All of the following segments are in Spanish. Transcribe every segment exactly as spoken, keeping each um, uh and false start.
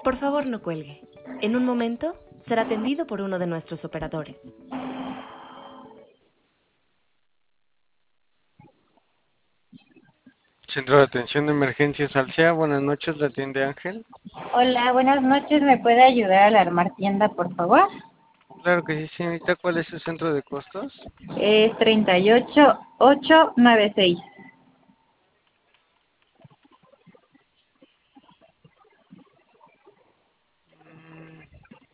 Por favor, no cuelgue. En un momento será atendido por uno de nuestros operadores. Centro de Atención de Emergencias Alsea, buenas noches, la atiende Ángel. Hola, buenas noches. ¿Me puede ayudar a alarmar tienda, por favor? Claro que sí, señorita, ¿cuál es su centro de costos? Es treinta y ocho mil ochocientos noventa y seis. Mm,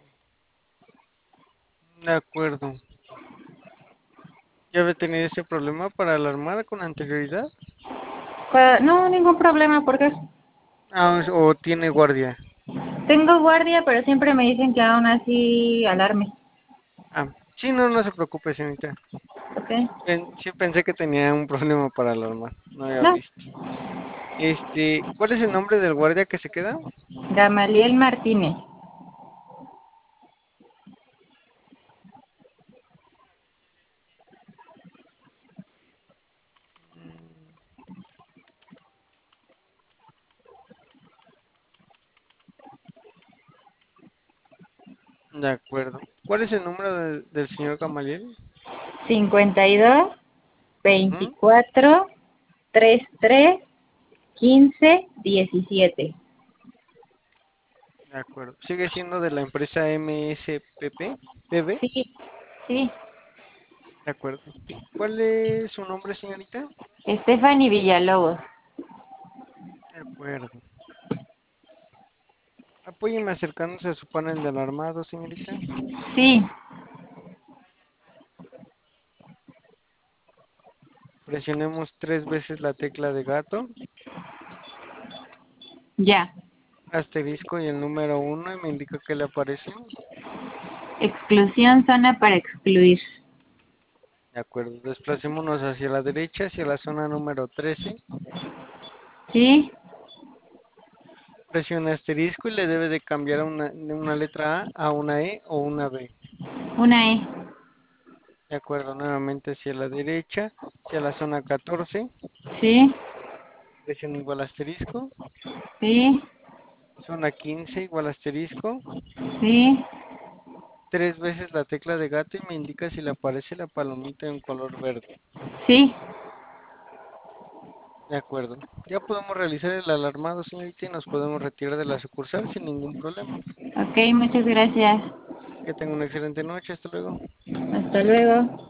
de acuerdo. ¿Ya había tenido ese problema para alarmar con anterioridad? Pa- No, ningún problema, porque Ah, o tiene guardia. tengo guardia, pero siempre me dicen que aún así alarme. Ah, sí, no, no se preocupe, señorita. ¿Ok? Pen- sí pensé que tenía un problema para alarmar, no había No. visto. Este, ¿cuál es el nombre del guardia que se queda? Gamaliel Martínez. Mm, de acuerdo. ¿Cuál es el número de- del señor Gamaliel? cincuenta y dos, Ujú. veinticuatro, treinta y tres, quince, diecisiete. De acuerdo. ¿Sigue siendo de la empresa M S P P? P B. Sí, sí. De acuerdo. ¿Cuál es su nombre, señorita? Stephanie Villalobos. De acuerdo. Apóyeme acercándose a su panel de alarmado, señorita. Sí, Presionemos tres veces la tecla de gato, ya. asterisco y el número uno y me indica que le aparece. Exclusión zona para excluir. De acuerdo. Desplacémonos hacia la derecha, hacia la zona número trece. Sí, Presione asterisco y le debe de cambiar una, de una letra A a una E o una B. una E. De acuerdo, nuevamente hacia la derecha, hacia la zona catorce. Sí, Presione igual asterisco. sí, Zona quince igual asterisco. sí, Tres veces la tecla de gato y me indica si le aparece la palomita en color verde. sí. De acuerdo. Ya podemos realizar el alarmado, señorita, y nos podemos retirar de la sucursal sin ningún problema. Ok, muchas gracias. Que tenga una excelente noche. Hasta luego. Hasta luego.